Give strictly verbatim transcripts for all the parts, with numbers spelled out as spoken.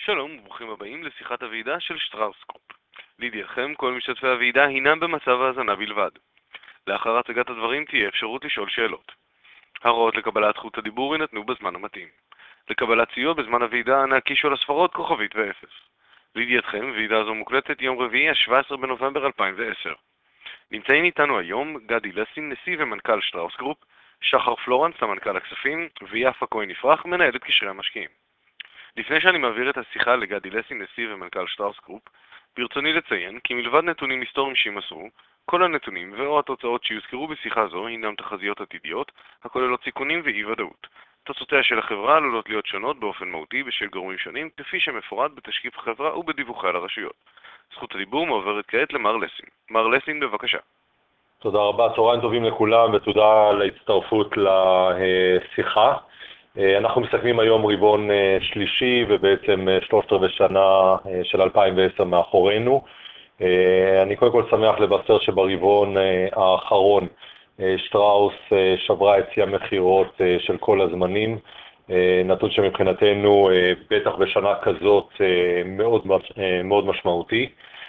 שלום וברוכים הבאים לשיחת הוועידה של שטראוס גרופ. לידיעתכם, כל משתתפי הוועידה הינם במצב האזנה בלבד. לאחר הצגת הדברים תהיה אפשרות לשאול שאלות. ההוראות לקבלת זכות הדיבור יינתנו בזמן המתאים. לקבלת סיוע בזמן הוועידה אנא קישו על הספרות כוכבית ואפס. לידיעתכם, ועידה זו מוקלטת יום רביעי ה-שבעה עשר בנובמבר אלפיים ועשר. נמצאים איתנו היום גדי לסין, נשיא ומנכ"ל שטראוס גרופ, שחר פלורנס, סמנכ"ל הכספים, ויפה כהן יפרח, מנהלת קשרי המשקיעים. לפני שאני מעביר את השיחה לגדי לסין, נשיא ומנכ"ל שטראוס גרופ, ברצוני לציין כי מלבד נתונים היסטוריים שימסרו, כל הנתונים ואו התוצאות שיוזכרו בשיחה זו הינם תחזיות עתידיות, הכוללות סיכונים ואי-ודאות. תוצאותיה של החברה עלולות להיות שונות באופן מהותי בשל גורמים שונים, כפי שמפורט בתשקיף החברה ובדיווחי על הרשויות. זכות הדיבור מעוברת כעת למר לסין. מר לסין, בבקשה. תודה רבה, צהריים טובים לכולם ותודה על ההצטרפות לשיחה. אנחנו מסכמים היום רבעון שלישי ובעצם שלושת רבעי שנה של אלפיים ועשר מאחורינו. אני קודם כל שמח לבשר שברבעון האחרון שטראוס שברה את שיא המכירות של כל הזמנים, נתון שמבחינתנו בטח בשנה כזאת מאוד מאוד משמעותי.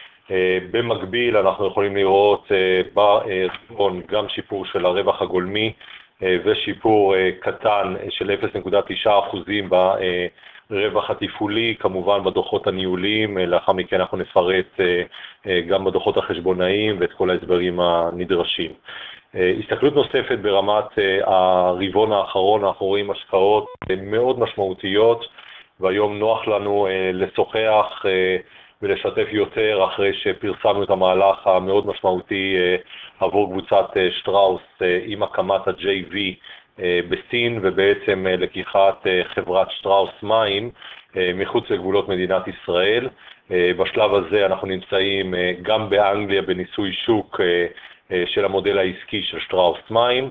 במקביל אנחנו יכולים לראות ברבעון גם שיפור של הרווח הגולמי ושיפור קטן של אפס נקודה תשע אחוז ברווח התפעולי, כמובן בדוחות הניהוליים. לאחר מכן אנחנו נפרט גם בדוחות החשבונאיים ואת כל ההסברים הנדרשים. הסתכלות נוספת ברמת הרבעון האחרון, אנחנו רואים השקעות מאוד משמעותיות, והיום נוח לנו לשוחח ולשתף יותר אחרי שפרסמנו את המהלך המאוד משמעותי עבור קבוצת שטראוס עם הקמת ה-ג'יי וי בסין, ובעצם לקיחת חברת שטראוס מים מחוץ לגבולות מדינת ישראל. בשלב הזה אנחנו נמצאים גם באנגליה בניסוי שוק של המודל העסקי של שטראוס מים,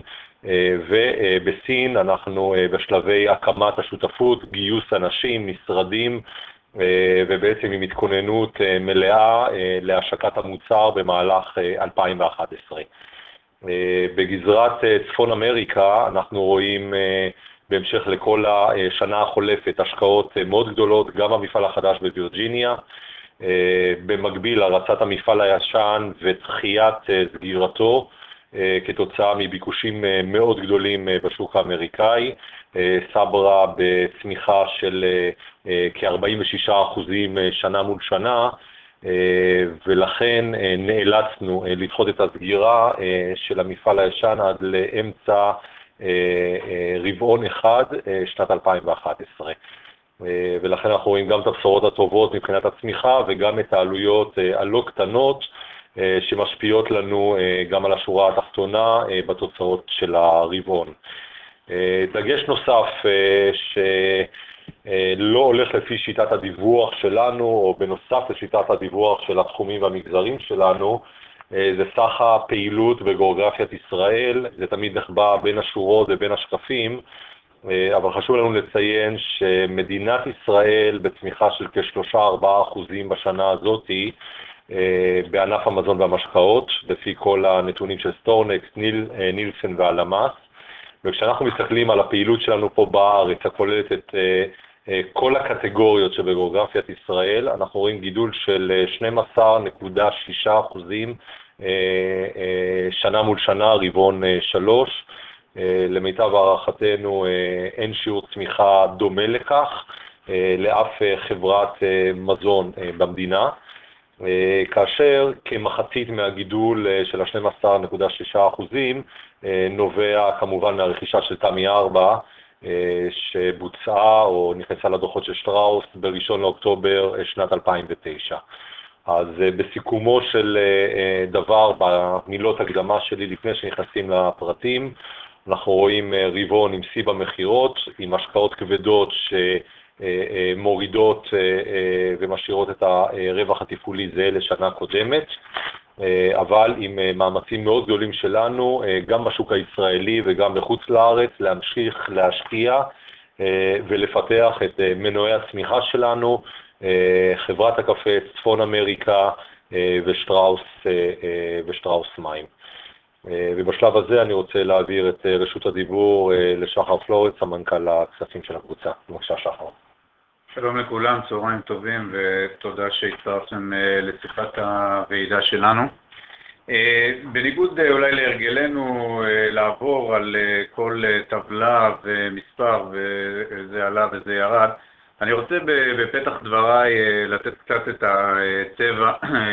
ובסין אנחנו בשלבי הקמת השותפות, גיוס אנשים, משרדים, ובעצם עם התכוננות מלאה להשקת המוצר במהלך אלפיים ואחת עשרה. בגזרת צפון אמריקה אנחנו רואים בהמשך לכל השנה החולפת השקעות מאוד גדולות, גם המפעל החדש בווירג'יניה, במקביל הרצת המפעל הישן ודחיית סגירתו כתוצאה מביקושים מאוד גדולים בשוק האמריקאי. סברה בצמיחה של כ-ארבעים ושישה אחוז שנה מול שנה, ולכן נאלצנו לדחות את הסגירה של המפעל הישן עד לאמצע רבעון אחד שנת אלפיים ואחת עשרה. ולכן אנחנו רואים גם את הבשורות הטובות מבחינת הצמיחה וגם את העלויות הלא קטנות שמשפיעות לנו גם על השורה התחתונה בתוצאות של הרבעון. דגש נוסף שלא הולך לפי שיטת הדיווח שלנו, או בנוסף לשיטת הדיווח של התחומים והמגזרים שלנו, זה סך הפעילות בגיאוגרפיית ישראל. זה תמיד נחבא בין השורות ובין השקפים, אבל חשוב לנו לציין שמדינת ישראל בצמיחה של כ-שלושה עד ארבעה אחוזים בשנה הזאת בענף המזון והמשקאות, לפי כל הנתונים של סטורנקס, ניל, נילסן והלמ"ס. וכשאנחנו מסתכלים על הפעילות שלנו פה בארץ, הכוללת את כל הקטגוריות שבגיאוגרפיית ישראל, אנחנו רואים גידול של שנים עשר נקודה שישה אחוזים שנה מול שנה, רבעון שלוש. למיטב הערכתנו אין שיעור צמיחה דומה לכך לאף חברת מזון במדינה, כאשר כמחצית מהגידול של ה-שנים עשר נקודה שישה אחוזים נובע כמובן מהרכישה של תמי ארבע שבוצעה או נכנסה לדוחות של שטראוס בראשון לאוקטובר שנת אלפיים ותשע. אז בסיכומו של דבר, במילות הקדמה שלי לפני שנכנסים לפרטים, אנחנו רואים רבעון עם שיא במכירות, עם השקעות כבדות שמורידות ומשאירות את הרווח התפעולי זה לשנה קודמת, אבל עם מאמצים מאוד גדולים שלנו, גם בשוק הישראלי וגם בחוץ לארץ, להמשיך להשקיע ולפתח את מנועי הצמיחה שלנו, חברת הקפה, צפון אמריקה ושטראוס, ושטראוס מים. ובשלב הזה אני רוצה להעביר את רשות הדיבור לשחר פלורנס, סמנכ"ל הכספים של הקבוצה. בבקשה שחר. שלום לכולם, צהריים טובים ותודה שהצטרפתם לשיחת הוועידה שלנו. בניגוד אולי להרגלנו לעבור על כל טבלה ומספר וזה עלה וזה ירד, אני רוצה בפתח דבריי לתת קצת את הטבע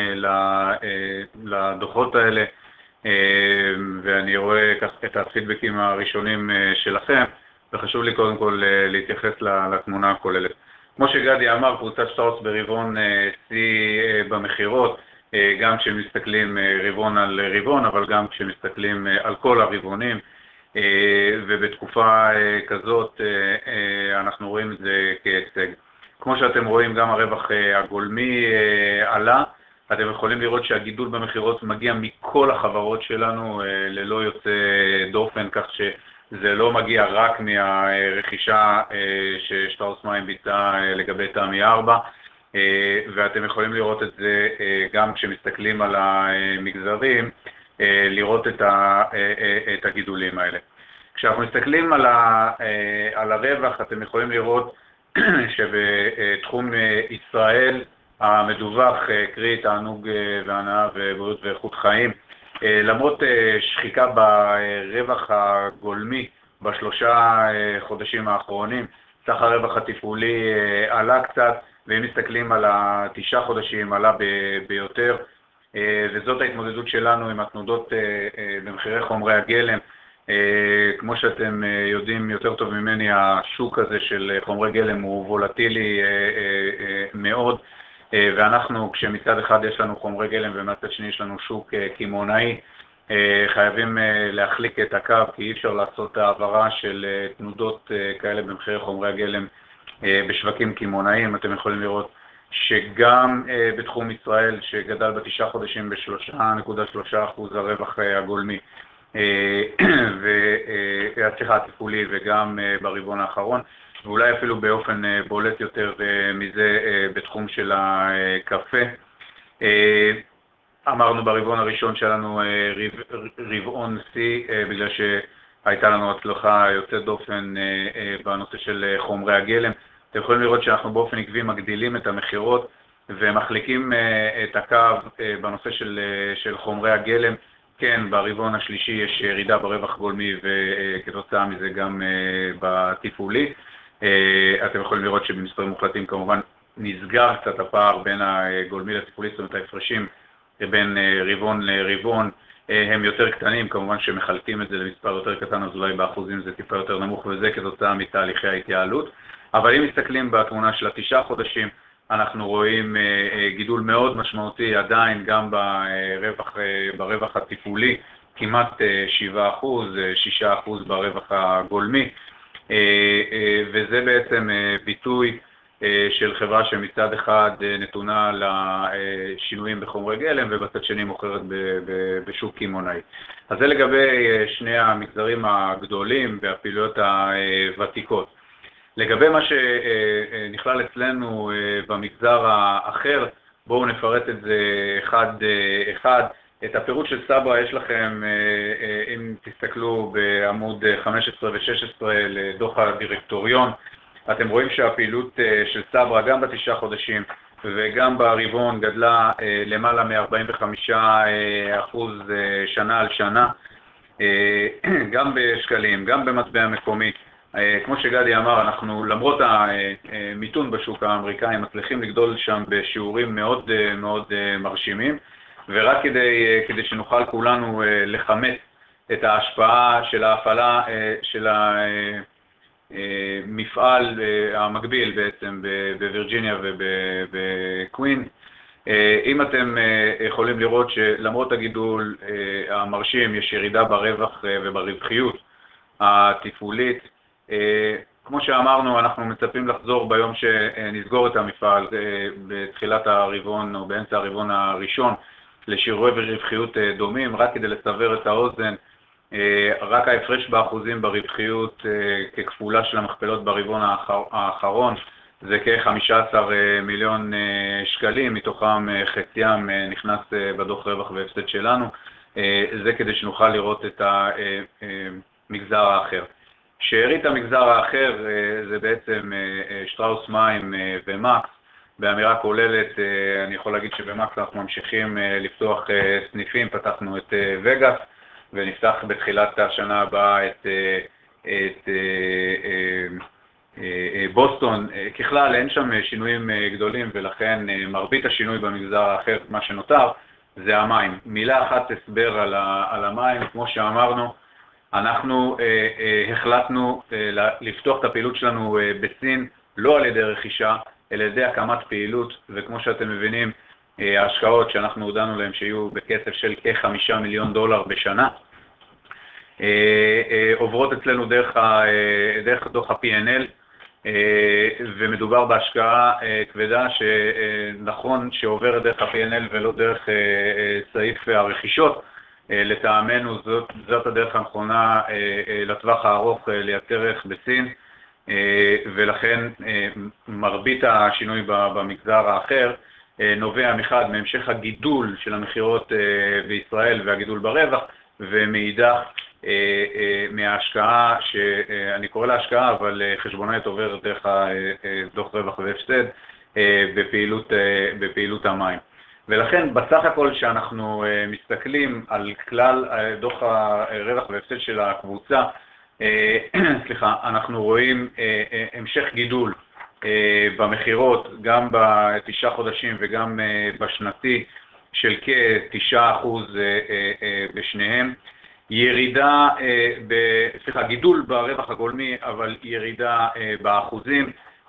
לדוחות האלה, ואני רואה את הפידבקים הראשונים שלכם, וחשוב לי קודם כל להתייחס לתמונה הכוללת. כמו שגדי אמר, קבוצת שטראוס ברבעון C במחירות, גם כשמסתכלים רבעון על רבעון, אבל גם כשמסתכלים על כל הרבעונים, ובתקופה כזאת אנחנו רואים את זה כהישג. כמו שאתם רואים, גם הרווח הגולמי עלה. אתם יכולים לראות שהגידול במחירות מגיע מכל החברות שלנו ללא יוצא דופן, כך שזה לא מגיע רק מהרכישה ששטראוס מים ביצעה לגבי תמי ארבע, ואתם יכולים לראות את זה גם כשמסתכלים על המגזרים, לראות את, ה, את הגידולים האלה. כשאנחנו מסתכלים על, ה, על הרווח, אתם יכולים לראות שבתחום ישראל המדווח, קרי תענוג והנאה ובריאות ואיכות חיים, למרות שחיקה ברווח הגולמי בשלושה חודשים האחרונים, סך הרווח התפעולי עלה קצת, ואם מסתכלים על התשעה חודשים עלה ביותר, וזאת ההתמודדות שלנו עם התנודות במחירי חומרי הגלם. כמו שאתם יודעים יותר טוב ממני, השוק הזה של חומרי גלם הוא וולטילי מאוד, ואנחנו, כשמצד אחד יש לנו חומרי גלם ומצד שני יש לנו שוק קמעונאי, חייבים להחליק את הקו, כי אי אפשר לעשות העברה של תנודות כאלה במחירי חומרי הגלם בשווקים קמעונאיים. אתם יכולים לראות שגם בתחום ישראל, שגדל בתשעה חודשים ב-שלוש נקודה שלוש אחוז הרווח הגולמי, והצליחה התפעולי, וגם ברבעון האחרון, ואולי אפילו באופן בולט יותר מזה בתחום של הקפה. אמרנו ברבעון הראשון שלנו רבעון C, בגלל שהייתה לנו הצלחה יוצאת דופן בנושא של חומרי הגלם. אתם יכולים לראות שאנחנו באופן עקבי מגדילים את המחירות ומחליקים את הקו בנושא של, של חומרי הגלם. כן, ברבעון השלישי יש ירידה ברווח גולמי וכתוצאה מזה גם בתפעולי. אתם יכולים לראות שבמספרים מוחלטים כמובן נסגר קצת הפער בין הגולמי לתפעולי, זאת אומרת ההפרשים בין רבעון לרבעון הם יותר קטנים, כמובן שמחלקים את זה למספר יותר קטן, אז אולי באחוזים זה טיפה יותר נמוך, וזה כתוצאה מתהליכי ההתייעלות. אבל אם מסתכלים בתמונה של התשעה חודשים, אנחנו רואים גידול מאוד משמעותי עדיין גם ברווח, ברווח התפעולי, כמעט שבעה אחוז, שישה אחוז ברווח הגולמי, וזה בעצם ביטוי של חברה שמצד אחד נתונה לשינויים בחומרי גלם ובצד שני מוכרת בשוק קמעונאי. אז זה לגבי שני המגזרים הגדולים והפעילויות הוותיקות. לגבי מה שנכלל אצלנו במגזר האחר, בואו נפרט את זה אחד אחד. את הפירוט של סברה יש לכם, אם תסתכלו בעמוד חמש עשרה ו-שש עשרה לדוח הדירקטוריון, אתם רואים שהפעילות של סברה גם בתשעה חודשים וגם ברבעון גדלה למעלה מ-ארבעים וחמישה אחוז שנה על שנה, גם בשקלים, גם במטבע מקומי. כמו שגדי אמר, אנחנו למרות המיתון בשוק האמריקאי מצליחים לגדול שם בשיעורים מאוד מאוד מרשימים, ורק כדי, כדי שנוכל כולנו לחמש את ההשפעה של ההפעלה של המפעל המקביל בעצם בווירג'יניה ובקווין, אם אתם יכולים לראות שלמרות הגידול המרשים יש ירידה ברווח וברווחיות התפעולית. כמו שאמרנו, אנחנו מצפים לחזור ביום שנסגור את המפעל בתחילת הרבעון או באמצע הרבעון הראשון לשיעורי ורווחיות דומים. רק כדי לסבר את האוזן, רק ההפרש באחוזים ברווחיות ככפולה של המכפלות ברבעון האחרון זה כ-חמישה עשר מיליון שקלים, מתוכם חציים נכנס בדוח רווח והפסד שלנו. זה כדי שנוכל לראות את המגזר האחר. שארית המגזר האחר זה בעצם שטראוס מים ומקס. באמירה כוללת אני יכול להגיד שבמקס אנחנו ממשיכים לפתוח סניפים, פתחנו את וגאס ונפתח בתחילת השנה הבאה את, את בוסטון. ככלל אין שם שינויים גדולים ולכן מרבית השינוי במגזר האחר, מה שנותר, זה המים. מילה אחת הסבר על, ה, על המים, כמו שאמרנו, אנחנו אה, אה, החלטנו אה, לפתוח את הפעילות שלנו אה, בסין, לא על ידי רכישה, אלא על ידי הקמת פעילות, וכמו שאתם מבינים, אה, ההשקעות שאנחנו הודענו להם שיהיו בכסף של כחמישה מיליון דולר בשנה, אה, אה, עוברות אצלנו דרך, ה, אה, דרך דוח ה-פי אן אל, אה, ומדובר בהשקעה אה, כבדה שנכון שעוברת דרך ה-פי אן אל ולא דרך אה, אה, סעיף הרכישות, לטעמנו זאת, זאת הדרך הנכונה לטווח הארוך לייצר ערך בסין, ולכן מרבית השינוי במגזר האחר נובע מחד מהמשך הגידול של המחירות בישראל והגידול ברווח, ומאידך מההשקעה, שאני קורא לה השקעה, אבל חשבונאית עוברת דרך דוח רווח והפסד בפעילות, בפעילות המים. ולכן בסך הכל שאנחנו מסתכלים על כלל דוח הרווח והפסד של הקבוצה, סליחה, אנחנו רואים המשך גידול במחירות גם בתשעה חודשים וגם בשנתי של כתשעה אחוז בשניהם. ירידה, סליחה, גידול ברווח הגולמי, אבל ירידה באחוזים,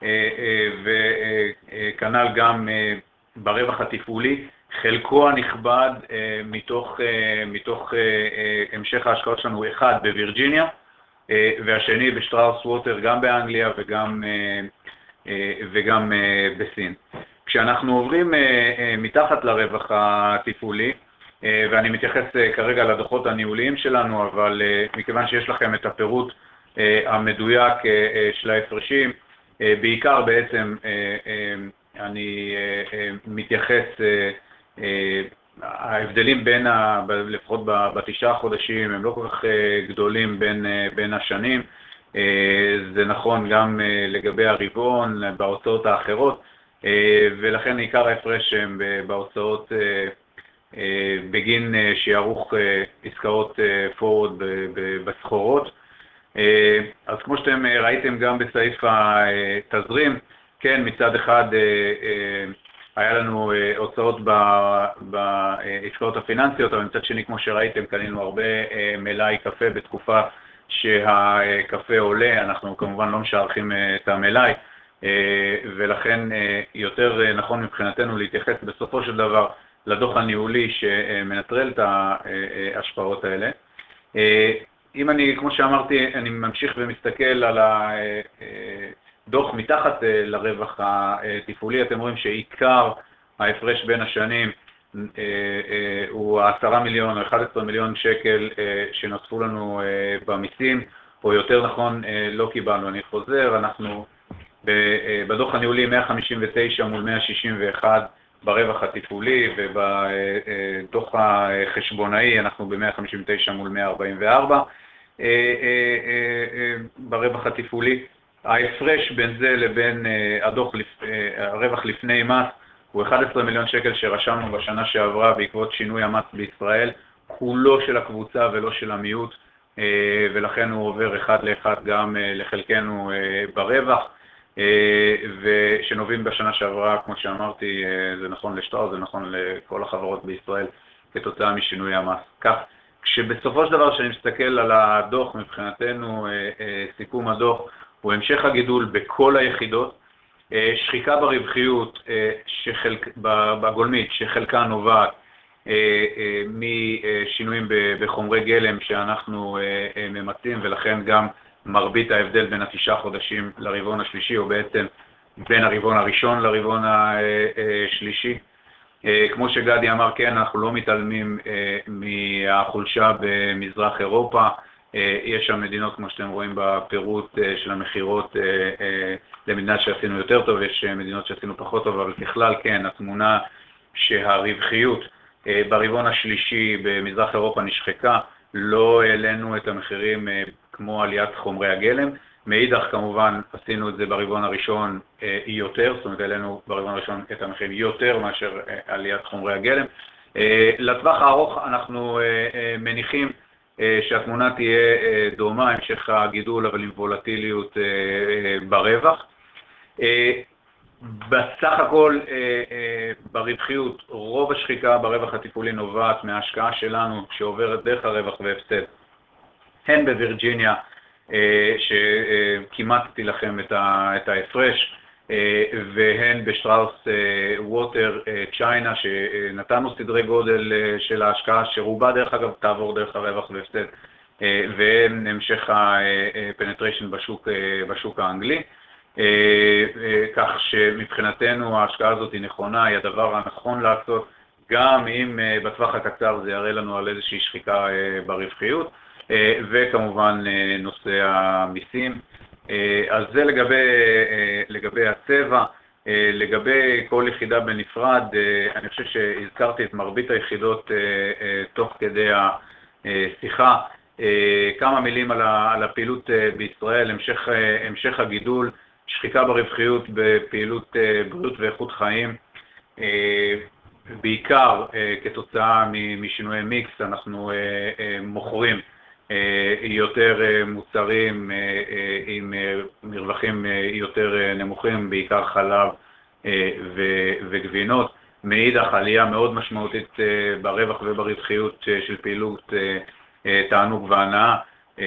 וכנ"ל גם ברווח התפעולי, חלקו הנכבד אה, מתוך, אה, מתוך אה, אה, המשך ההשקעות שלנו, אחד בווירג'יניה, אה, והשני בשטראוס ווטר, גם באנגליה וגם, אה, אה, וגם אה, בסין. כשאנחנו עוברים אה, אה, מתחת לרווח התפעולי, אה, ואני מתייחס אה, כרגע לדוחות הניהוליים שלנו, אבל אה, מכיוון שיש לכם את הפירוט אה, המדויק אה, אה, של ההפרשים, אה, בעיקר בעצם אה, אה, אני מתייחס, ההבדלים בין, לפחות בתשעה חודשים, הם לא כל כך גדולים בין, בין השנים. זה נכון גם לגבי הרבעון, בהוצאות האחרות, ולכן עיקר ההפרש הם בהוצאות בגין שיערוך עסקאות פורוד בסחורות. אז כמו שאתם ראיתם גם בסעיף התזרים, כן, מצד אחד היה לנו הוצאות בעסקאות הפיננסיות, אבל מצד שני, כמו שראיתם, קנינו הרבה מלאי קפה בתקופה שהקפה עולה, אנחנו כמובן לא משערכים את המלאי, ולכן יותר נכון מבחינתנו להתייחס בסופו של דבר לדוח הניהולי שמנטרל את ההשפעות האלה. אם אני, כמו שאמרתי, אני ממשיך ומסתכל על הדוח מתחת לרווח התפעולי, אתם רואים שעיקר ההפרש בין השנים הוא עשרה מיליון או אחד עשר מיליון שקל שנוספו לנו במיסים, או יותר נכון לא קיבלנו. אני חוזר, אנחנו בדוח הניהולי מאה חמישים ותשע מול מאה שישים ואחת ברווח התפעולי, ובדוח החשבונאי אנחנו ב-מאה חמישים ותשע מול מאה ארבעים וארבע ברווח התפעולי. ההפרש בין זה לבין הדוח, הרווח לפני מס, הוא אחד עשר מיליון שקל שרשמנו בשנה שעברה בעקבות שינוי המס בישראל, כולו של הקבוצה ולא של המיעוט, ולכן הוא עובר אחד לאחד גם לחלקנו ברווח, ושנובעים בשנה שעברה, כמו שאמרתי, זה נכון לשטראוס, זה נכון לכל החברות בישראל, כתוצאה משינוי המס. כך, כשבסופו של דבר שאני מסתכל על הדוח, מבחינתנו סיכום הדוח הוא המשך הגידול בכל היחידות, שחיקה ברווחיות שחלק, בגולמית שחלקה נובעת משינויים בחומרי גלם שאנחנו ממצים, ולכן גם מרבית ההבדל בין התשעה חודשים לרבעון השלישי, או בעצם בין הרבעון הראשון לרבעון השלישי. כמו שגדי אמר, כן, אנחנו לא מתעלמים מהחולשה במזרח אירופה. יש שם מדינות, כמו שאתם רואים בפירוט של המחירות, למדינה שעשינו יותר טוב, יש מדינות שעשינו פחות טוב, אבל ככלל כן, התמונה שהרווחיות ברבעון השלישי במזרח אירופה נשחקה, לא העלינו את המחירים כמו עליית חומרי הגלם. מאידך כמובן עשינו את זה ברבעון הראשון יותר, זאת אומרת העלינו ברבעון הראשון את המחירים יותר מאשר עליית חומרי הגלם. לטווח הארוך אנחנו מניחים שהתמונה תהיה דומה, המשך הגידול אבל עם וולטיליות ברווח. בסך הכל ברווחיות רוב השחיקה ברווח התפעולי נובעת מההשקעה שלנו שעוברת דרך הרווח והפסד, הן בווירג'יניה שכמעט תילחם את ההפרש, והן בשטראוס ווטר צ'יינה שנתנו סדרי גודל של ההשקעה שרובה דרך אגב תעבור דרך הרווח והפסד, והן המשך הפנטריישן בשוק, בשוק האנגלי. כך שמבחינתנו ההשקעה הזאת היא נכונה, היא הדבר הנכון לעשות, גם אם בטווח הקצר זה יראה לנו על איזושהי שחיקה ברווחיות, וכמובן נושא המיסים. אז זה לגבי, לגבי הצבע. לגבי כל יחידה בנפרד, אני חושב שהזכרתי את מרבית היחידות תוך כדי השיחה. כמה מילים על הפעילות בישראל, המשך, המשך הגידול, שחיקה ברווחיות בפעילות בריאות ואיכות חיים, בעיקר כתוצאה משינויי מיקס. אנחנו מוכרים יותר מוצרים עם מרווחים יותר נמוכים, בעיקר חלב וגבינות. מאידך עלייה מאוד משמעותית ברווח וברווחיות של פעילות תענוג והנאה,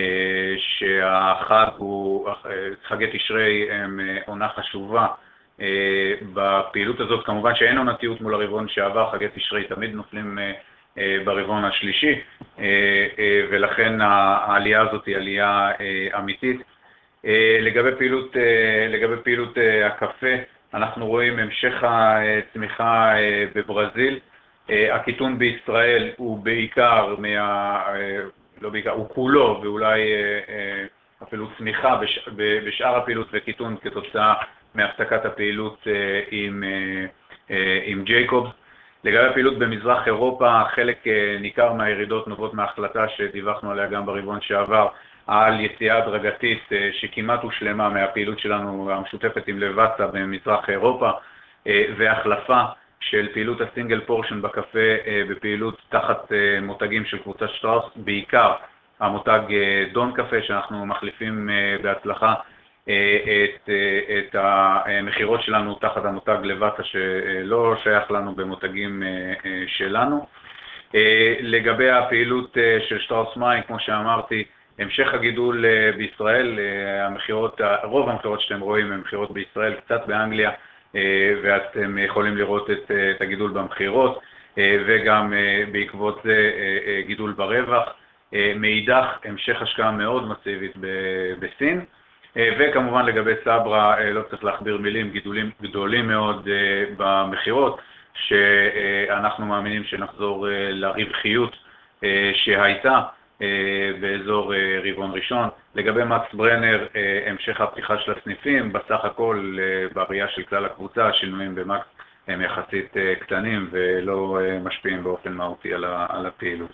שהחג הוא, חגי תשרי הם עונה חשובה בפעילות הזאת. כמובן שאין עונתיות מול הרבעון שעבר, חגי תשרי תמיד נופלים ברבעון השלישי, ולכן העלייה הזאת היא עלייה אמיתית. לגבי פעילות, לגבי פעילות הקפה, אנחנו רואים המשך הצמיחה בברזיל. הקיטון בישראל הוא בעיקר מה... לא בעיקר, הוא כולו, ואולי אפילו צמיחה בשאר הפעילות וקיטון כתוצאה מהפסקת הפעילות עם, עם ג'ייקובס. לגבי הפעילות במזרח אירופה, חלק ניכר מהירידות נובעות מההחלטה שדיווחנו עליה גם ברבעון שעבר, על יציאה הדרגתית שכמעט הושלמה מהפעילות שלנו המשותפת עם לבצה במזרח אירופה, והחלפה של פעילות הסינגל פורשן בקפה בפעילות תחת מותגים של קבוצת שטראוס, בעיקר המותג דון קפה, שאנחנו מחליפים בהצלחה את, את המחירות שלנו תחת המותג לבטה שלא שייך לנו במותגים שלנו. לגבי הפעילות של שטראוס מים, כמו שאמרתי, המשך הגידול בישראל, המחירות, רוב המחירות שאתם רואים הם מחירות בישראל, קצת באנגליה, ואתם יכולים לראות את, את הגידול במחירות, וגם בעקבות זה גידול ברווח. מאידך, המשך השקעה מאוד מסיבית בסין, וכמובן לגבי סברה, לא צריך להכביר מילים, גידולים גדולים מאוד במחירות, שאנחנו מאמינים שנחזור לרווחיות שהייתה באזור רבעון ראשון. לגבי מקס ברנר, המשך הפתיחה של הסניפים, בסך הכל בראייה של כלל הקבוצה, השינויים במקס הם יחסית קטנים ולא משפיעים באופן מהותי על הפעילות.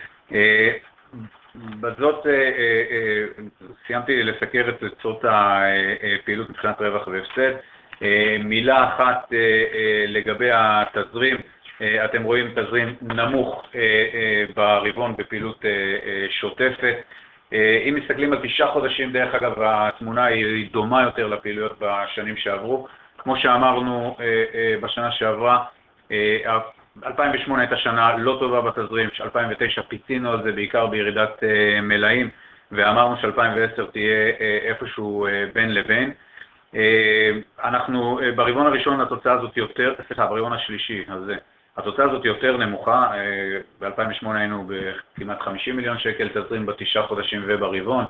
בזאת סיימתי לסקר את תוצאות הפעילות מבחינת רווח והפסד. מילה אחת לגבי התזרים, אתם רואים תזרים נמוך ברבעון בפעילות שוטפת. אם מסתכלים על תשעה חודשים, דרך אגב, התמונה היא דומה יותר לפעילויות בשנים שעברו. כמו שאמרנו בשנה שעברה, אלפיים ושמונה הייתה שנה לא טובה בתזרים, ש-אלפיים ותשע פיצינו על זה בעיקר בירידת מלאים, ואמרנו ש-אלפיים ועשר תהיה איפשהו בין לבין. אנחנו ברבעון הראשון התוצאה הזאת יותר, סליחה, ברבעון השלישי, אז התוצאה הזאת יותר נמוכה. ב-אלפיים ושמונה היינו בכמעט חמישים מיליון שקל תזרים בתשעה חודשים וברבעון.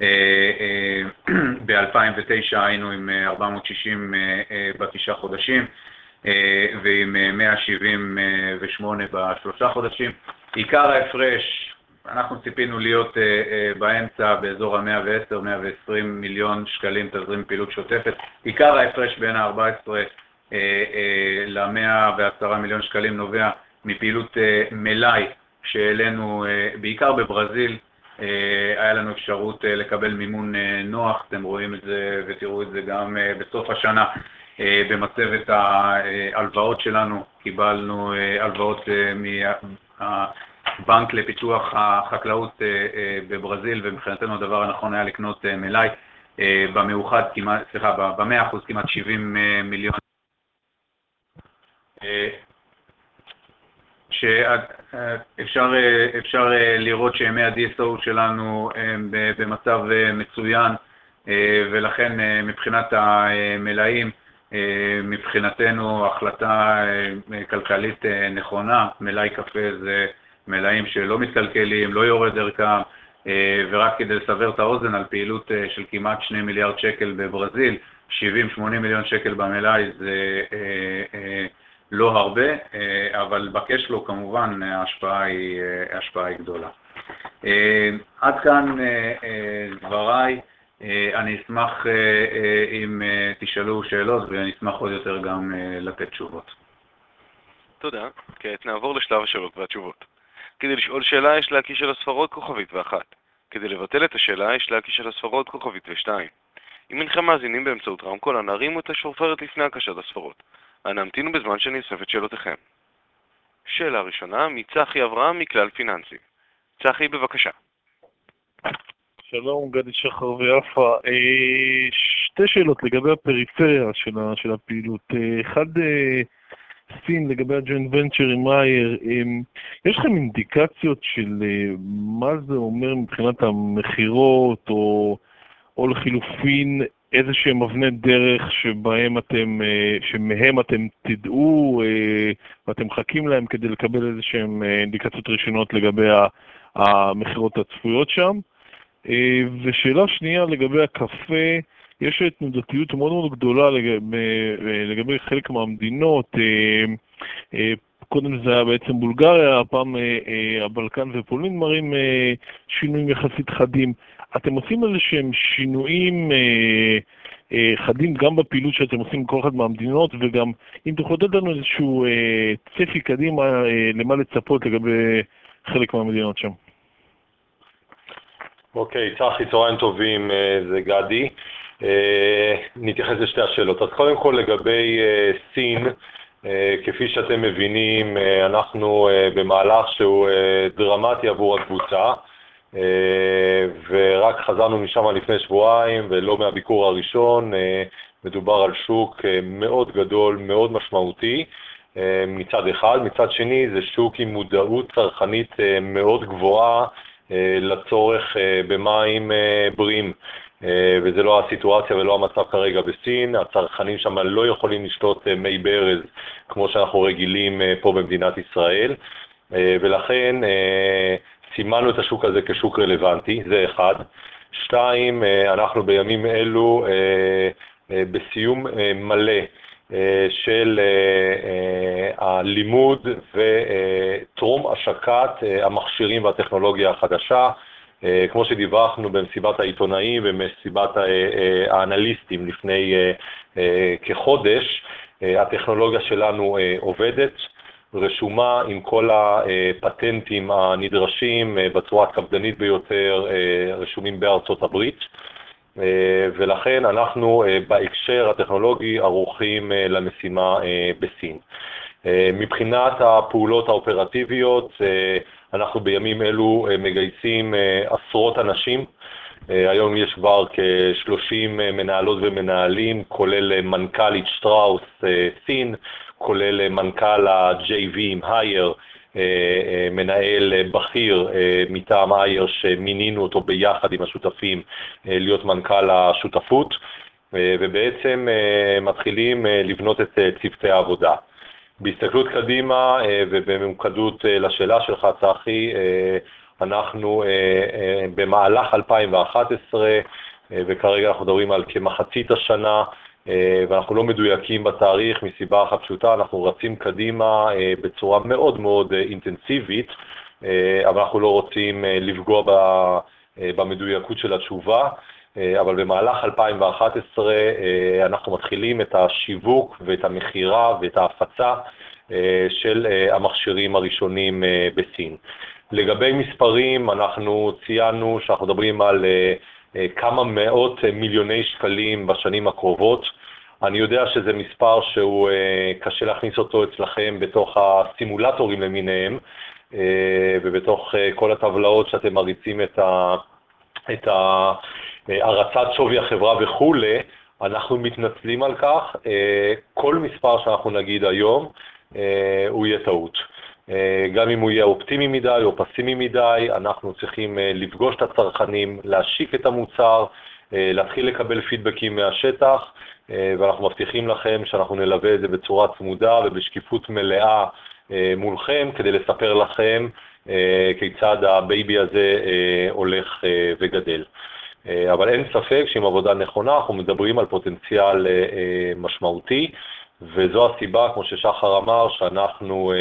ב-אלפיים ותשע היינו עם ארבע מאות ושישים בתשעה חודשים, ועם מאה שבעים ושמונה בשלושה חודשים. עיקר ההפרש, אנחנו ציפינו להיות באמצע באזור ה-מאה ועשר מאה ועשרים מיליון שקלים תזרים פעילות שוטפת. עיקר ההפרש בין ה-ארבע עשרה ל-מאה ועשרה מיליון שקלים נובע מפעילות מלאי שאלינו בעיקר בברזיל, היה לנו אפשרות לקבל מימון נוח, אתם רואים את זה ותראו את זה גם בסוף השנה. במצבת ההלוואות שלנו קיבלנו הלוואות מהבנק לפיתוח החקלאות בברזיל, ומבחינתנו הדבר הנכון היה לקנות מלאי במאוחד, כמעט, סליחה, ב-מאה אחוז כמעט שבעים מיליון. שאפשר אפשר לראות שימי ה-די אס או שלנו הם במצב מצוין, ולכן מבחינת המלאים, מבחינתנו החלטה כלכלית נכונה. מלאי קפה זה מלאים שלא מתקלקלים, לא יורד דרכם, ורק כדי לסבר את האוזן, על פעילות של כמעט שני מיליארד שקל בברזיל, שבעים שמונים מיליון שקל במלאי זה לא הרבה, אבל בקש לו כמובן ההשפעה היא, ההשפעה היא גדולה. עד כאן דבריי. אני אשמח אם תשאלו שאלות, ואני אשמח עוד יותר גם לתת תשובות. תודה. כעת נעבור לשלב השאלות והתשובות. כדי לשאול שאלה יש להקיש על הספרות כוכבית ואחת. כדי לבטל את השאלה יש להקיש על הספרות כוכבית ושתיים. אם אינכם מאזינים באמצעות רמקול, אנא הרימו את השופרת לפני הקשת הספרות. אנא המתינו בזמן שאני אוסף את שאלותיכם. שאלה ראשונה מצחי אברהם מכלל פיננסי. צחי, בבקשה. שלום, גדי שחר ויפה. שתי שאלות לגבי הפריפריה של, של הפעילות. אחד, סין, לגבי הג'וינט ונצ'ר עם מאייר. יש לכם אינדיקציות של מה זה אומר מבחינת המחירות, או, או לחילופין איזה שהם אבני דרך שבהם אתם, שמהם אתם תדעו ואתם מחכים להם כדי לקבל איזה שהם אינדיקציות ראשונות לגבי המחירות הצפויות שם? ושאלה שנייה לגבי הקפה, יש תנודתיות מאוד מאוד גדולה לגבי, לגבי חלק מהמדינות. קודם זה היה בעצם בולגריה, הפעם הבלקן ופולין מראים שינויים יחסית חדים. אתם עושים איזה שהם שינויים חדים גם בפעילות שאתם עושים בכל אחד מהמדינות, וגם אם תוכלו לתת לנו איזשהו צפי קדימה למה לצפות לגבי חלק מהמדינות שם. אוקיי, צחי, צהריים טובים, זה גדי. נתייחס לשתי השאלות. אז קודם כל לגבי סין, כפי שאתם מבינים, אנחנו במהלך שהוא דרמטי עבור הקבוצה, ורק חזרנו משם לפני שבועיים, ולא מהביקור הראשון. מדובר על שוק מאוד גדול, מאוד משמעותי מצד אחד. מצד שני, זה שוק עם מודעות צרכנית מאוד גבוהה לצורך במים בריאים, וזה לא הסיטואציה ולא המצב כרגע בסין. הצרכנים שם לא יכולים לשתות מי ברז כמו שאנחנו רגילים פה במדינת ישראל, ולכן סימנו את השוק הזה כשוק רלוונטי, זה אחד. שתיים, אנחנו בימים אלו בסיום מלא של הלימוד וטרום השקת המכשירים והטכנולוגיה החדשה. כמו שדיווחנו במסיבת העיתונאים ומסיבת האנליסטים לפני כחודש, הטכנולוגיה שלנו עובדת, רשומה עם כל הפטנטים הנדרשים בצורה קפדנית ביותר, רשומים בארצות הברית, ולכן אנחנו בהקשר הטכנולוגי ערוכים למשימה בסין. מבחינת הפעולות האופרטיביות, אנחנו בימים אלו מגייסים עשרות אנשים. היום יש כבר כ-שלושים מנהלות ומנהלים, כולל מנכ"לית שטראוס סין, כולל מנכ"ל ה-ג'יי וי עם הייר, מנהל בכיר מטעם הייר שמינינו אותו ביחד עם השותפים להיות מנכ"ל השותפות, ובעצם מתחילים לבנות את צוותי העבודה. בהסתכלות קדימה ובממוקדות לשאלה שלך, צחי, אנחנו במהלך אלפיים ואחת עשרה, וכרגע אנחנו מדברים על כמחצית השנה, ואנחנו לא מדויקים בתאריך מסיבה אחת פשוטה, אנחנו רצים קדימה בצורה מאוד מאוד אינטנסיבית, אבל אנחנו לא רוצים לפגוע במדויקות של התשובה. אבל במהלך אלפיים ואחת עשרה אנחנו מתחילים את השיווק ואת המחירה ואת ההפצה של המכשירים הראשונים בסין. לגבי מספרים, אנחנו ציינו שאנחנו מדברים על כמה מאות מיליוני שקלים בשנים הקרובות. אני יודע שזה מספר שהוא קשה להכניס אותו אצלכם בתוך הסימולטורים למיניהם, ובתוך כל הטבלאות שאתם מריצים את ה... את הרצת שווי החברה וכו'. אנחנו מתנצלים על כך. כל מספר שאנחנו נגיד היום הוא יהיה טעות. גם אם הוא יהיה אופטימי מדי או פסימי מדי, אנחנו צריכים לפגוש את הצרכנים, להשיק את המוצר, להתחיל לקבל פידבקים מהשטח, ואנחנו מבטיחים לכם שאנחנו נלווה את זה בצורה צמודה ובשקיפות מלאה מולכם, כדי לספר לכם כיצד הבייבי הזה הולך וגדל. אבל אין ספק שעם עבודה נכונה אנחנו מדברים על פוטנציאל משמעותי, וזו הסיבה, כמו ששחר אמר, שאנחנו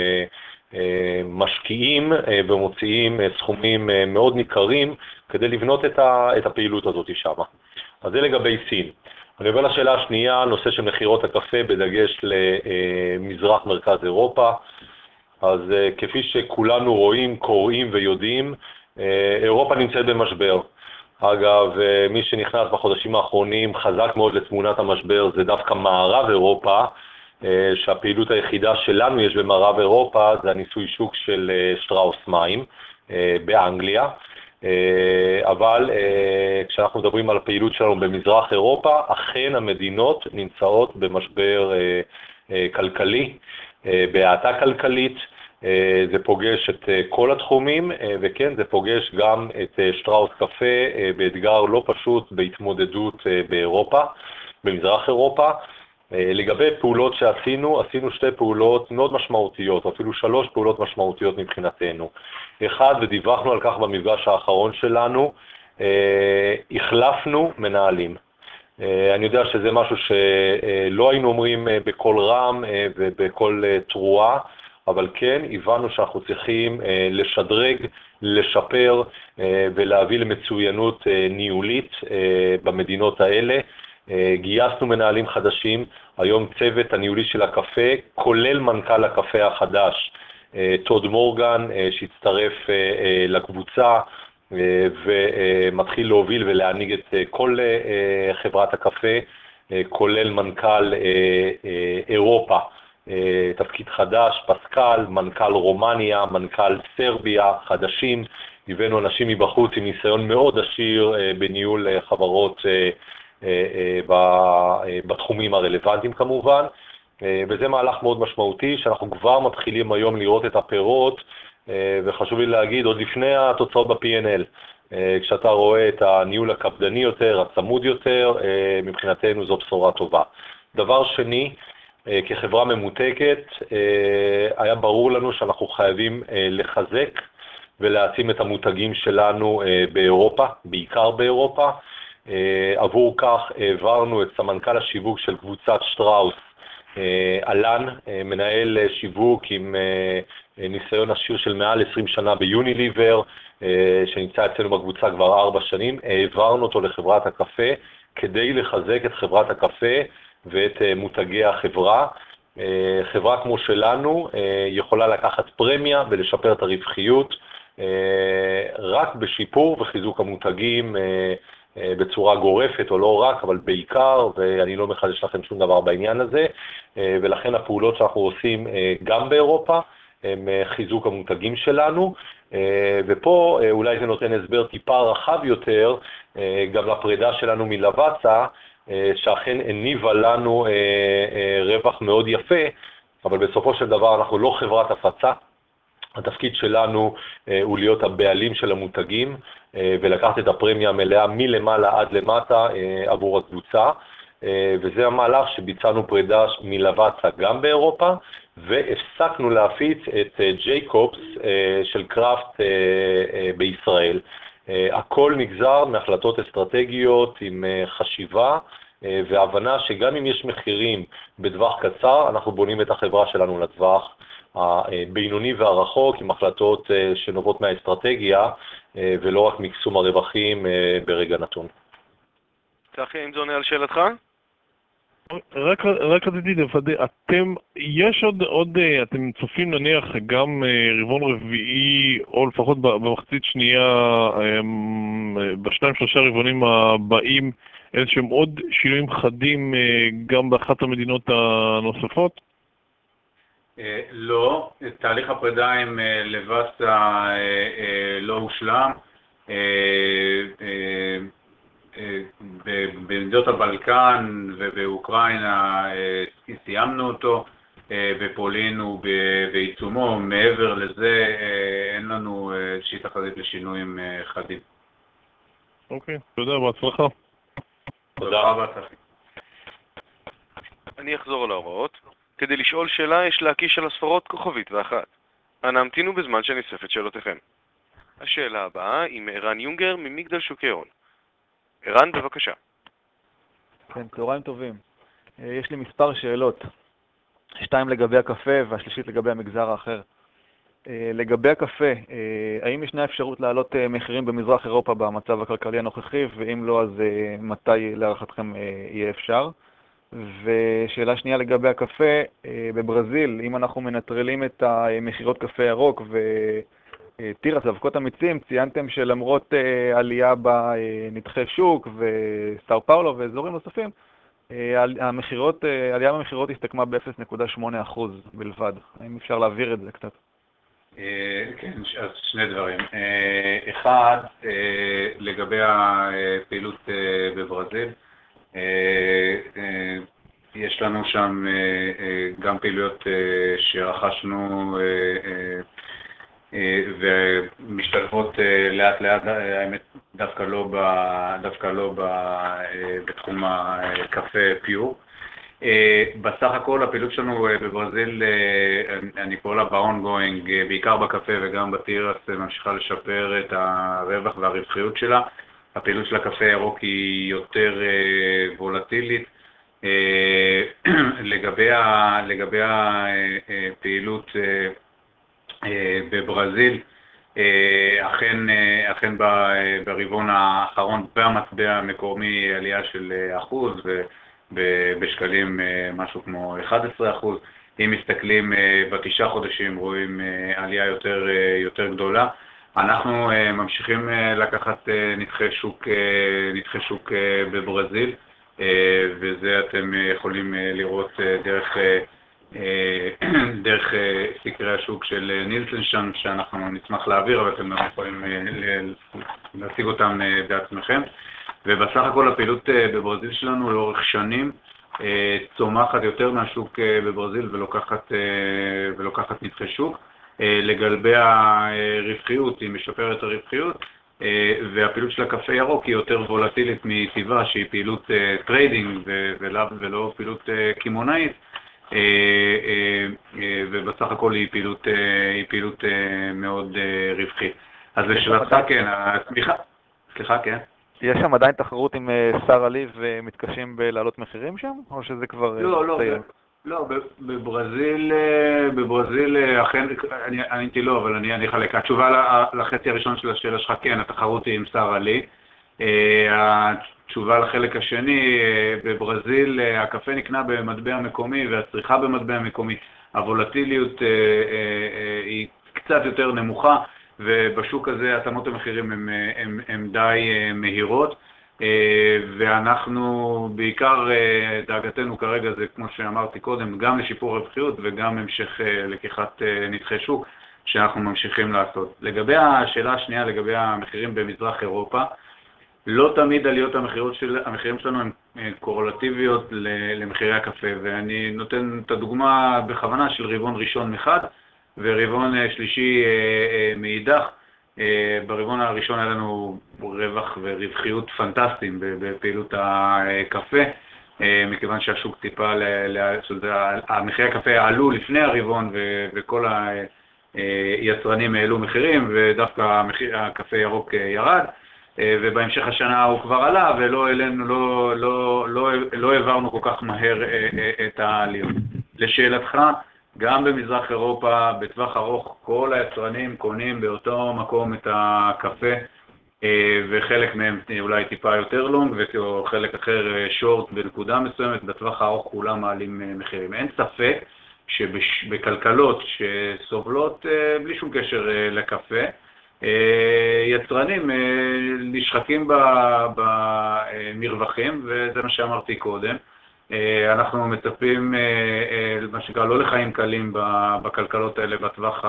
משקיעים ומוציאים סכומים מאוד ניכרים כדי לבנות את הפעילות הזאת שם. אז זה לגבי סין. אני עובר לשאלה השנייה, נושא של מחירות הקפה בדגש למזרח מרכז אירופה. אז כפי שכולנו רואים, קוראים ויודעים, אירופה נמצאת במשבר. אגב, מי שנכנס בחודשים האחרונים חזק מאוד לתמונת המשבר זה דווקא מערב אירופה, שהפעילות היחידה שלנו יש במערב אירופה זה הניסוי שוק של שטראוס מים באנגליה. אבל כשאנחנו מדברים על הפעילות שלנו במזרח אירופה, אכן המדינות נמצאות במשבר כלכלי, בהאטה כלכלית. זה פוגש את כל התחומים, וכן, זה פוגש גם את שטראוס קפה באתגר לא פשוט בהתמודדות באירופה, במזרח אירופה. לגבי פעולות שעשינו, עשינו שתי פעולות מאוד משמעותיות, אפילו שלוש פעולות משמעותיות מבחינתנו. אחד, ודיווחנו על כך במפגש האחרון שלנו, החלפנו מנהלים. אני יודע שזה משהו שלא היינו אומרים בכל רם ובכל תרועה, אבל כן, הבנו שאנחנו צריכים לשדרג, לשפר ולהביא למצוינות ניהולית במדינות האלה. גייסנו מנהלים חדשים, היום צוות הניהולי של הקפה, כולל מנכ"ל הקפה החדש, טוד מורגן, שהצטרף לקבוצה ומתחיל להוביל ולהנהיג את כל חברת הקפה, כולל מנכ"ל אירופה, תפקיד חדש, פסקל, מנכ"ל רומניה, מנכ"ל סרביה, חדשים. הבאנו אנשים מבחוץ עם ניסיון מאוד עשיר בניהול חברות בתחומים הרלוונטיים כמובן, וזה מהלך מאוד משמעותי שאנחנו כבר מתחילים היום לראות את הפירות, וחשוב לי להגיד עוד לפני התוצאות ב-פי אן אל, כשאתה רואה את הניהול הקפדני יותר, הצמוד יותר, מבחינתנו זו בשורה טובה. דבר שני, כחברה ממותקת, היה ברור לנו שאנחנו חייבים לחזק ולהעצים את המותגים שלנו באירופה, בעיקר באירופה. עבור כך העברנו את סמנכ"ל השיווק של קבוצת שטראוס, אלן, מנהל שיווק עם ניסיון עשיר של מעל עשרים שנה ביוניליבר, שנמצא אצלנו בקבוצה כבר ארבע שנים. העברנו אותו לחברת הקפה כדי לחזק את חברת הקפה ואת מותגי החברה. חברה כמו שלנו יכולה לקחת פרמיה ולשפר את הרווחיות רק בשיפור וחיזוק המותגים בצורה גורפת, או לא רק, אבל בעיקר, ואני לא מחדש לכם שום דבר בעניין הזה, ולכן הפעולות שאנחנו עושים גם באירופה הם חיזוק המותגים שלנו, ופה אולי זה נותן הסבר טיפה רחב יותר גם לפרידה שלנו מלוואצה, שאכן הניבה לנו רווח מאוד יפה, אבל בסופו של דבר אנחנו לא חברת הפצה. התפקיד שלנו הוא להיות הבעלים של המותגים ולקחת את הפרמיה המלאה מלמעלה עד למטה עבור הקבוצה, וזה המהלך שביצענו פרידה מלוואצה גם באירופה, והפסקנו להפיץ את ג'ייקובס של קראפט בישראל. הכל נגזר מהחלטות אסטרטגיות עם חשיבה והבנה שגם אם יש מחירים בטווח קצר, אנחנו בונים את החברה שלנו לטווח הבינוני והרחוק עם החלטות שנובעות מהאסטרטגיה ולא רק מקסום הרווחים ברגע נתון. צחי, האם זה עונה על שאלתך? רק, רק רציתי לוודא, אתם, יש עוד, עוד, אתם צופים נניח גם רבעון רביעי, או לפחות במחצית שנייה, בשניים שלושה רבעונים הבאים, איזשהם עוד שינויים חדים גם באחת המדינות הנוספות? לא, תהליך הפרידה עם לבסה לא הושלם. במדינות הבלקן ובאוקראינה סיימנו אותו, בפולין הוא בעיצומו. מעבר לזה אין לנו איזושהי תחזית לשינויים חדים. אוקיי, תודה, בהצלחה. תודה רבה, צחי. אני אחזור על ההוראות. כדי לשאול שאלה יש להקיש על הספרות כוכבית ואחת. אנא המתינו בזמן שנאסף את שאלותיכם. השאלה הבאה היא מערן יונגר ממגדל שוקי הון. ערן, בבקשה. כן, צהריים טובים. יש לי מספר שאלות. שתיים לגבי הקפה והשלישית לגבי המגזר האחר. לגבי הקפה, האם ישנה אפשרות להעלות מחירים במזרח אירופה במצב הכלכלי הנוכחי, ואם לא, אז מתי להערכתכם יהיה אפשר? ושאלה שנייה לגבי הקפה, בברזיל, אם אנחנו מנטרלים את המחירות קפה ירוק ותירס, אבקות אמיצים, ציינתם שלמרות עלייה בנתחי שוק וסטאו פאולו ואזורים נוספים, המחירות, עלייה במחירות הסתכמה ב-אפס נקודה שמונה אחוז בלבד. האם אפשר להעביר את זה קצת? כן, אז שני דברים. אחד, לגבי הפעילות בברזיל, יש לנו שם גם פעילויות שרכשנו ומשתלבות לאט לאט, האמת דווקא לא, ב, דווקא לא ב, בתחום הקפה פיור. בסך הכל הפעילות שלנו בברזיל, אני קורא לה ב-ongoing, בעיקר בקפה וגם בתירס, ממשיכה לשפר את הרווח והרווחיות שלה. הפעילות של הקפה הירוק היא יותר וולטילית. לגבי, לגבי הפעילות בברזיל, אכן, אכן ברבעון האחרון במטבע המקומי עלייה של אחוז, ובשקלים משהו כמו אחד עשר אחוז. אם מסתכלים בתשעה חודשים רואים עלייה יותר, יותר גדולה. אנחנו ממשיכים לקחת נתחי שוק, נתחי שוק בברזיל, וזה אתם יכולים לראות דרך, דרך סקרי השוק של נילסן שם, שאנחנו נשמח להעביר, אבל אתם יכולים להשיג אותם בעצמכם. ובסך הכל הפעילות בברזיל שלנו לאורך שנים צומחת יותר מהשוק בברזיל ולוקחת, ולוקחת נתחי שוק. לגבי הרווחיות, היא משפרת את הרווחיות, והפעילות של הקפה ירוק היא יותר וולטילית מטבעה, שהיא פעילות טריידינג ולא, ולא פעילות קימונאית, ובסך הכל היא פעילות, היא פעילות מאוד רווחית. אז לשאלתך, כן, התמיכה, סליחה, כן. יש שם עדיין תחרות עם שר עליב ומתקשים בלהעלות מחירים שם, או שזה כבר לא, לא, לא, בברזיל, בברזיל, אכן, אני עניתי לא, אבל אני אחלק. התשובה לחצי הראשון של השאלה שלך, כן, התחרות היא עם שר עלי. התשובה לחלק השני, בברזיל הקפה נקנה במטבע מקומי והצריכה במטבע מקומי. הוולטיליות היא קצת יותר נמוכה, ובשוק הזה התאמות המחירים הם, הם, הם די מהירות. ואנחנו בעיקר דאגתנו כרגע זה, כמו שאמרתי קודם, גם לשיפור רווחיות וגם המשך לקיחת נתחי שוק שאנחנו ממשיכים לעשות. לגבי השאלה השנייה, לגבי המחירים במזרח אירופה, לא תמיד עליות המחירות של, המחירים שלנו הן קורלטיביות למחירי הקפה, ואני נותן את הדוגמה בכוונה של רבעון ראשון מחד ורבעון שלישי מאידך. ברבעון הראשון היה לנו רווח ורווחיות פנטסטיים בפעילות הקפה, מכיוון שהשוק טיפה, המחירי הקפה עלו לפני הרבעון וכל היצרנים העלו מחירים, ודווקא הקפה ירוק ירד, ובהמשך השנה הוא כבר עלה ולא אלינו, לא, לא, לא, לא העברנו כל כך מהר את העליות. לשאלתך, גם במזרח אירופה, בטווח ארוך, כל היצרנים קונים באותו מקום את הקפה, וחלק מהם אולי טיפה יותר לונג, או חלק אחר שורט בנקודה מסוימת, בטווח הארוך כולם מעלים מחירים. אין ספק שבכלכלות שסובלות בלי שום קשר לקפה, יצרנים נשחקים במרווחים, וזה מה שאמרתי קודם. אנחנו מצפים, מה שנקרא, לא לחיים קלים בכלכלות האלה בטווח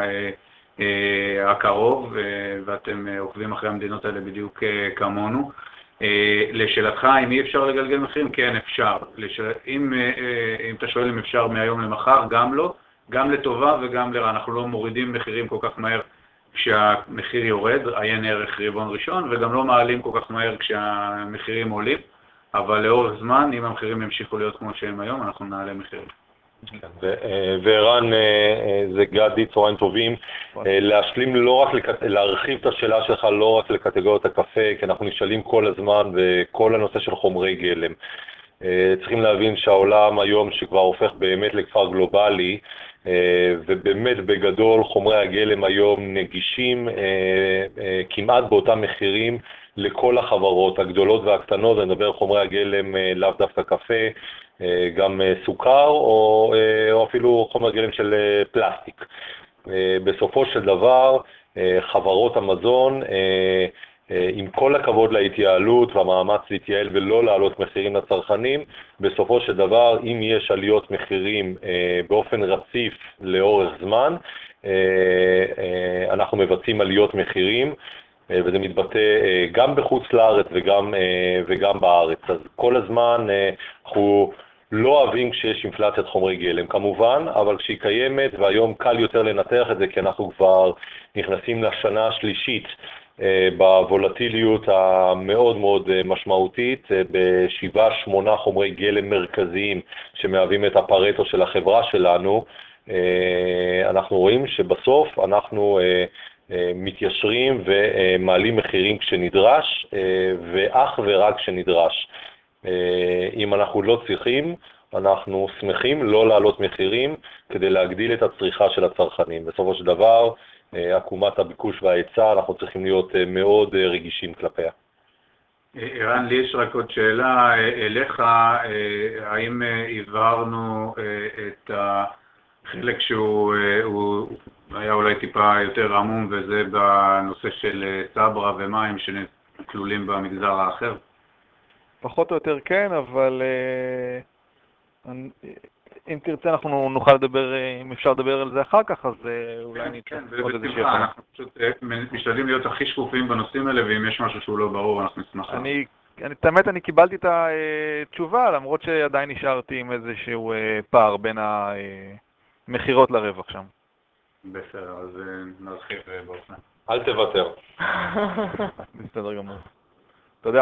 הקרוב, ואתם עוקבים אחרי המדינות האלה בדיוק כמונו. לשאלתך, אם אי אפשר לגלגל מחירים, כן אפשר. לשאל... אם, אם אתה שואל אם אפשר מהיום למחר, גם לא, גם לטובה וגם לרע. אנחנו לא מורידים מחירים כל כך מהר כשהמחיר יורד, עיין ערך רבעון ראשון, וגם לא מעלים כל כך מהר כשהמחירים עולים, אבל לאורך זמן, אם המחירים ימשיכו להיות כמו שהם היום, אנחנו נעלה מחירים. וערן, זה גדי, צהריים טובים, להשלים לא רק, להרחיב את השאלה שלך לא רק לקטגוריות הקפה, כי אנחנו נשאלים כל הזמן וכל הנושא של חומרי גלם. צריכים להבין שהעולם היום שכבר הופך באמת לכפר גלובלי, ובאמת בגדול חומרי הגלם היום נגישים כמעט באותם מחירים לכל החברות הגדולות והקטנות. אני מדבר על חומרי הגלם לאו דווקא קפה, גם סוכר או, או אפילו חומר גלם של פלסטיק. בסופו של דבר חברות המזון, עם כל הכבוד להתייעלות והמאמץ להתייעל ולא לעלות מחירים לצרכנים, בסופו של דבר אם יש עליות מחירים באופן רציף לאורך זמן, אנחנו מבצעים עליות מחירים, וזה מתבטא גם בחוץ לארץ וגם, וגם בארץ. אז כל הזמן אנחנו לא אוהבים כשיש אינפלציית חומרי גלם כמובן, אבל כשהיא קיימת, והיום קל יותר לנתח את זה כי אנחנו כבר נכנסים לשנה השלישית בוולטיליות המאוד מאוד משמעותית, בשבעה שמונה חומרי גלם מרכזיים שמהווים את הפרטו של החברה שלנו. אנחנו רואים שבסוף אנחנו מתיישרים ומעלים מחירים כשנדרש, ואך ורק כשנדרש. אם אנחנו לא צריכים, אנחנו שמחים לא לעלות מחירים כדי להגדיל את הצריכה של הצרכנים. בסופו של דבר, עקומת הביקוש וההיצע, אנחנו צריכים להיות מאוד רגישים כלפיה. ערן, לי יש רק עוד שאלה אליך, האם הבהרנו את החלק שהוא הוא היה אולי טיפה יותר עמום, וזה בנושא של סברה ומים שכלולים במגזר האחר? פחות או יותר כן, אבל אם תרצה אנחנו נוכל לדבר, אם אפשר לדבר על זה אחר כך, אז אולי ניתן עוד איזה שיחה. אנחנו פשוט משתדלים להיות הכי שקופים בנושאים האלה, ואם יש משהו שהוא לא ברור, אנחנו נשמח. אני, באמת אני קיבלתי את התשובה, למרות שעדיין נשארתי עם איזשהו פער בין המחירות לרווח שם. בסדר, אז נרחיב באופן. אל תוותר. בסדר גמור. תודה.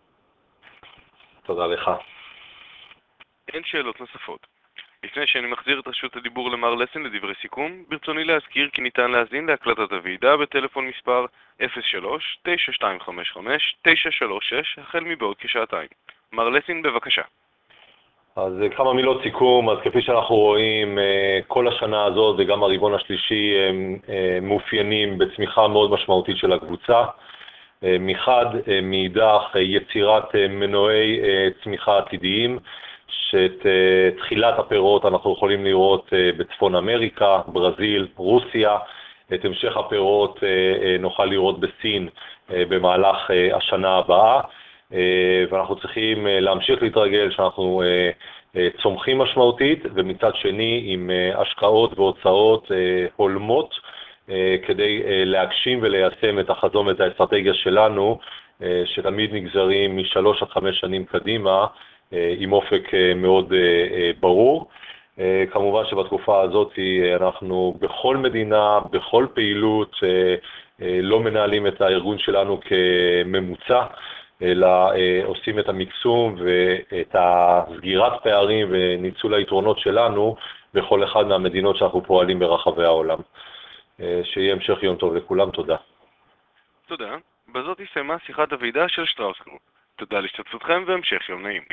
תודה לך. אין שאלות נוספות. לפני שאני מחזיר את רשות הדיבור למר לסין לדברי סיכום, ברצוני להזכיר כי ניתן להזין להקלטת הוועידה בטלפון מספר אפס שלוש תשע שתיים חמש חמש תשע שלוש שש החל מבעוד כשעתיים. מר לסין, בבקשה. אז כמה מילות סיכום. אז כפי שאנחנו רואים, כל השנה הזאת וגם הרבעון השלישי הם מאופיינים בצמיחה מאוד משמעותית של הקבוצה. מחד, מאידך, יצירת מנועי צמיחה עתידיים, שאת תחילת הפירות אנחנו יכולים לראות בצפון אמריקה, ברזיל, רוסיה. את המשך הפירות נוכל לראות בסין במהלך השנה הבאה, ואנחנו צריכים להמשיך להתרגל שאנחנו צומחים משמעותית, ומצד שני עם השקעות והוצאות הולמות כדי להגשים וליישם את החזון ואת האסטרטגיה שלנו, שתמיד נגזרים משלוש עד חמש שנים קדימה, עם אופק מאוד ברור. כמובן שבתקופה הזאת אנחנו בכל מדינה, בכל פעילות, לא מנהלים את הארגון שלנו כממוצע, אלא עושים את המקסום ואת הסגירת פערים וניצול היתרונות שלנו בכל אחד מהמדינות שאנחנו פועלים ברחבי העולם. שיהיה המשך יום טוב לכולם, תודה. תודה. בזאת הסתיימה שיחת הוועידה של שטראוס גרופ. תודה להשתתפותכם והמשך יום נעים.